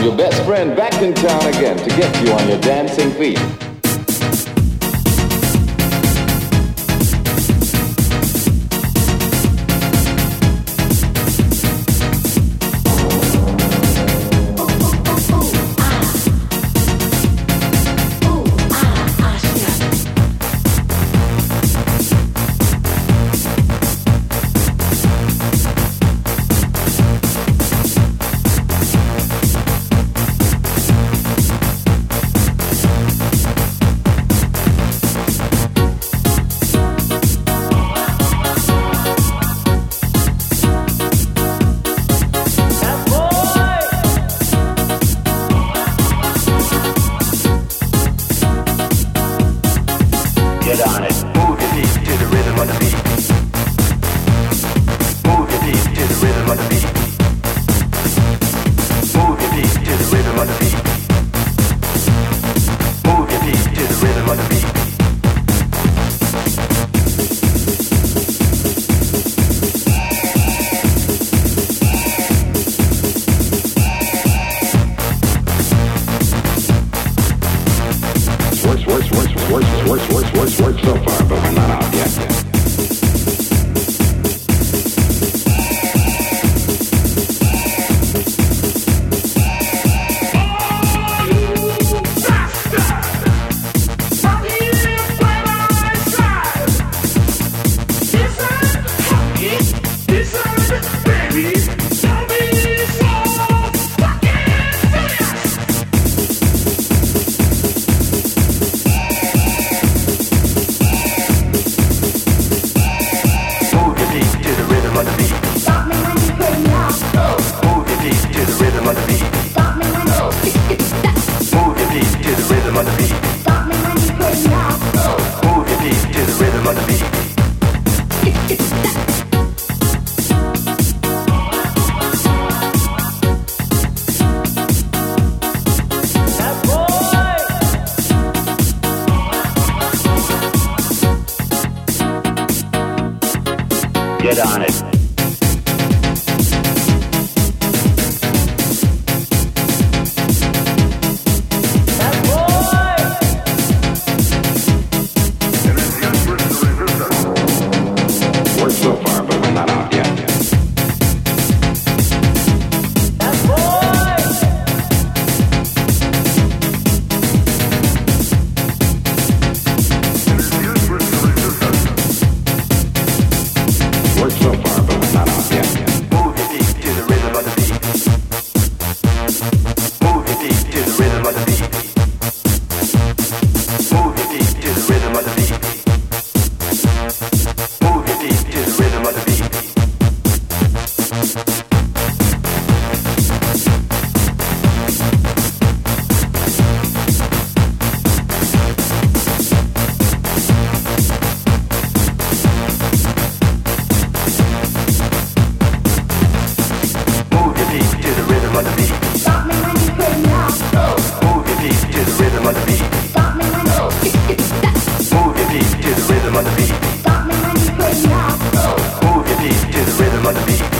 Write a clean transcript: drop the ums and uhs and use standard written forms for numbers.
your best friend back in town again to get you on your dancing feet. Works so far, but we're not out yet. Get on it. Works so far, but we're not out yet. Works so far, but we're not out yet. Move your feet to the rhythm of the beat. Move your feet to the rhythm of the beat. Move your feet to the rhythm of the beat. Move your feet to the rhythm of the beat. Move your feet to the rhythm of the beat. Stop me when you put me out. Move your feet to the rhythm of the beat. Stop me when Move your feet to the rhythm of the beat. Stop me when you put me out. Move your feet to the rhythm of the beat.